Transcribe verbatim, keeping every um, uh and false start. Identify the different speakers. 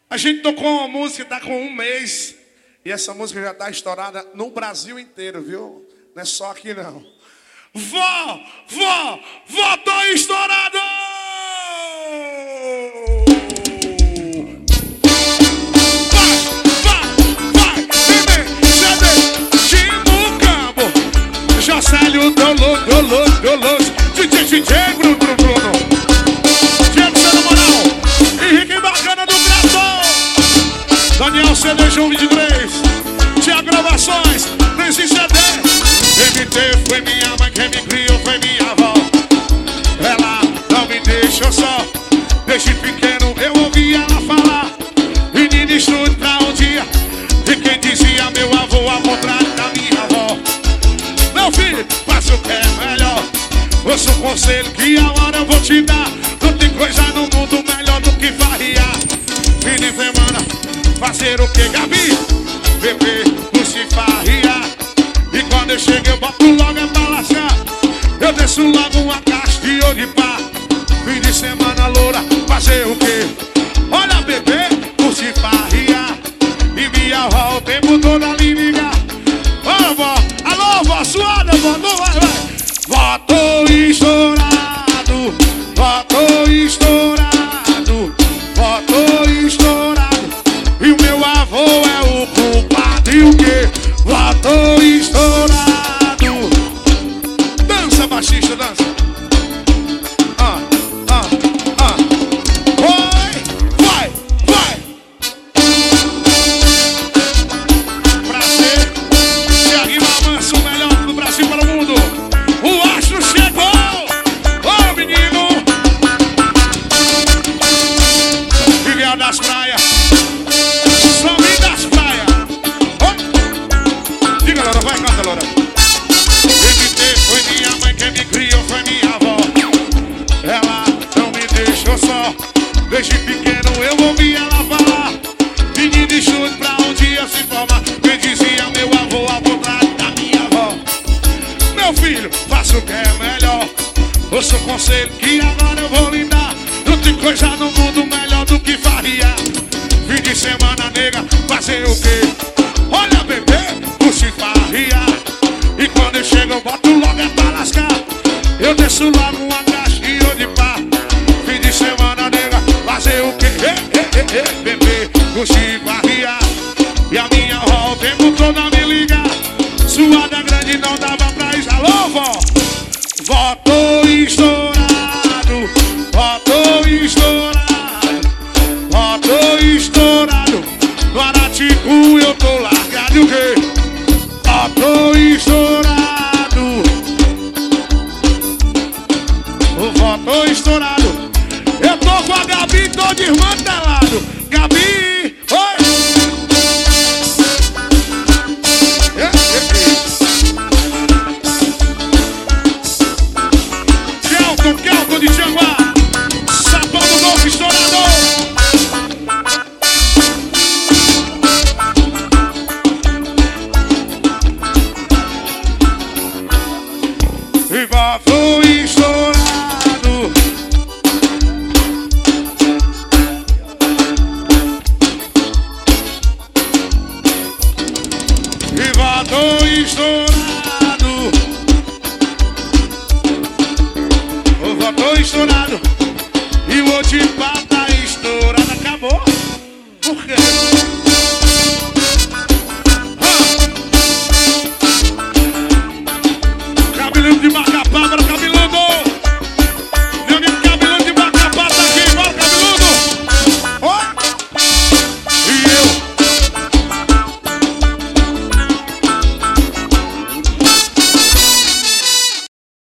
Speaker 1: A gente tocou uma música, tá com um mês. E essa música já tá estourada no Brasil inteiro, viu? Não é só aqui não. Vó, vó, vó, tô estourado! Vai, vai, vai, C D, Timo Campo, Jocélio, Dolo, Dolo, Dolo, D J, D J, Bruno, Bruno, Bruno, Diego Sena Moral, Henrique Bacana do Gratão, Daniel C D João vinte e três, Tiago Gravações, Prince C D, M T foi minha mãe, quem me criou foi minha avó. Ela não me deixou só. Desde pequeno eu ouvi ela falar. Menino, estude pra um dia. E quem dizia meu avô ao contrário da minha avó. Meu filho, faça o que é melhor. Ouça o conselho que a hora eu vou te dar. Não tem coisa no mundo melhor do que farriar. Fim de semana, fazer o que, Gabi? Beber, curtir, farriar. E quando eu chego eu boto logo é pra lascar. Eu desço logo uma caixa de ouro de pá. Fim de semana loura, fazer o quê? Olha, bebê, curtir, farriar. E minha avó o tempo todo ali ligar. Ô, vó, alô, vó, suada, vó, não vai, vai. Vó, tô estourado. Vó, tô estourado. Vó, tô estourado. E o meu avô é o culpado. E o quê? Vó, tô estourado. Dança, baixista, dança. Ah, ah, ah. Vai, vai, vai. Prazer. Thiaguinho Amanso, o melhor do Brasil para o mundo. O astro chegou. Ô, menino. Miguel das Praias. Somente das praias. Oh. Diga, Laura, vai, canta, Laura. M T foi minha mãe, quem me criou foi minha avó. Ela não me deixou só. Desde pequeno eu ouvi ela falar. Menino, estude pra um dia se formar. Quem dizia meu avô ao contrário da minha avó. Meu filho, faça o que é melhor. Ouça o conselho que agora eu vou lhe dar. Não tem coisa no mundo melhor do que farriar. Fim de semana, nega, fazer o quê? Olha, bebê, curte, farriar. E quando eu chego eu boto logo é pra lascar. Eu desço logo uma caixa de ouro de pá. Fim de semana, nega, fazer o quê? Ei, ei, ei, ei, bebê, curte, farriar. E a minha avó o tempo todo a me ligar. Suada grande não dava pra isso. Alô, vó? Vó, tô estourado. Vó, tô estourado. Vó, tô estourado. No Araticu eu tô largado. E o quê? Vó, tô estourado. O vó, tô estourado. Eu tô com a Gabi todo desmantelado. Gabi, oi. Kelton, Kelton de Tianguá. Sapão do novo estourador. E vó, tô estourado. E vó, tô estourado. O vó, tô estourado. E o outro pá tá estourado. Acabou? Por quê?